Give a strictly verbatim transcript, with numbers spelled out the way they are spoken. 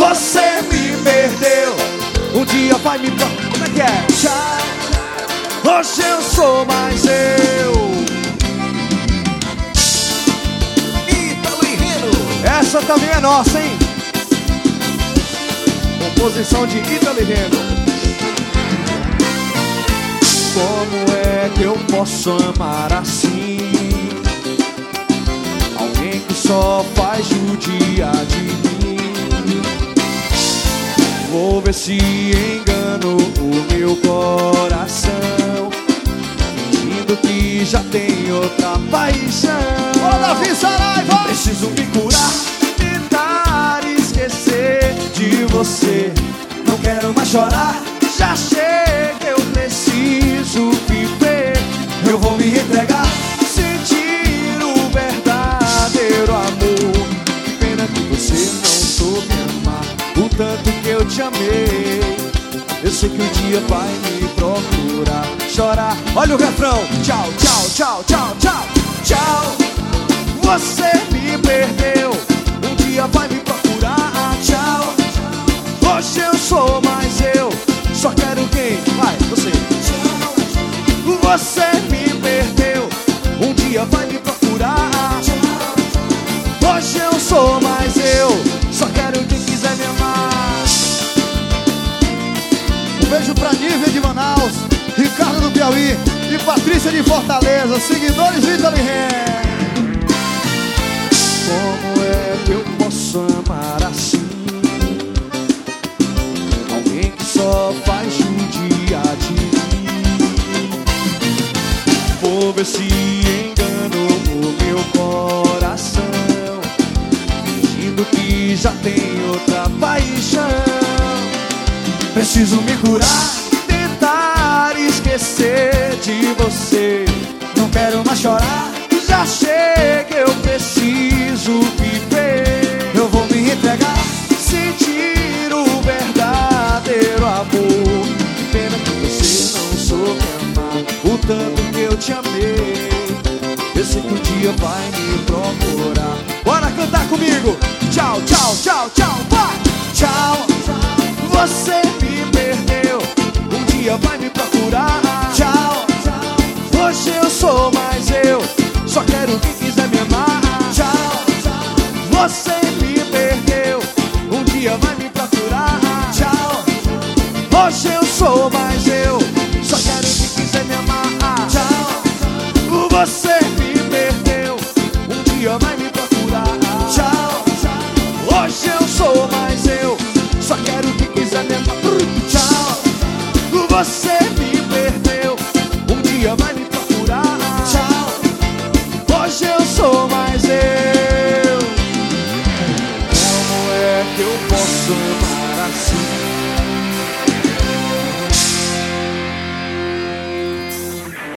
Você me perdeu, um dia vai me... Como é que é? Tchau. Hoje eu sou mais eu. Ítalo e Reno. Essa também é nossa, hein? Composição de Ítalo e Reno. Como é que eu posso amar assim? Alguém que só faz judia de mim. Vou ver se engano o meu coração, fingindo que já tem outra paixão. Ô, Davi Saraiva! Preciso me curar, tentar esquecer de você. Não quero mais chorar, já chega, eu preciso viver. Eu vou me entregar, sentir o verdadeiro amor. Que pena que você não soube amar o tanto que eu te amei. Eu sei que um dia vai me procurar, chorar. Olha o refrão. Tchau, tchau, tchau, tchau, tchau, tchau. Você me perdeu, um dia vai me procurar. Tchau. Hoje eu sou mais eu, só quero quem? Vai, você. Você me perdeu, um dia vai me procurar. Hoje eu sou mais eu, só quero quem quiser me amar. Um beijo pra Nívia de Manaus, Ricardo do Piauí e Patrícia de Fortaleza, seguidores do Ítalo e Reno. Como é que eu posso amar assim? Alguém que só faz judia de mim. Vou ver se engano o meu coração, fingindo que já tem outra paixão. Preciso me curar, tentar esquecer de você. Não quero mais chorar, já chega, eu preciso viver. Eu vou me entregar, sentir o verdadeiro amor. Que pena que você não soube amar o tanto que eu te amei. Eu sei que um dia vai me procurar. Bora cantar comigo. Tchau, tchau, tchau, tchau, vai. Tchau. Você me perdeu, um dia vai me procurar. Tchau. Hoje eu sou mais eu, só quero quem quiser me amar. Tchau. Você me perdeu, um dia vai me procurar. Tchau. Hoje eu sou mais eu, só quero quem quiser me amar. Tchau. Você me perdeu, um dia vai me procurar. Tchau. Hoje eu sou mais eu, só quero quem quiser me amar. Tchau. Você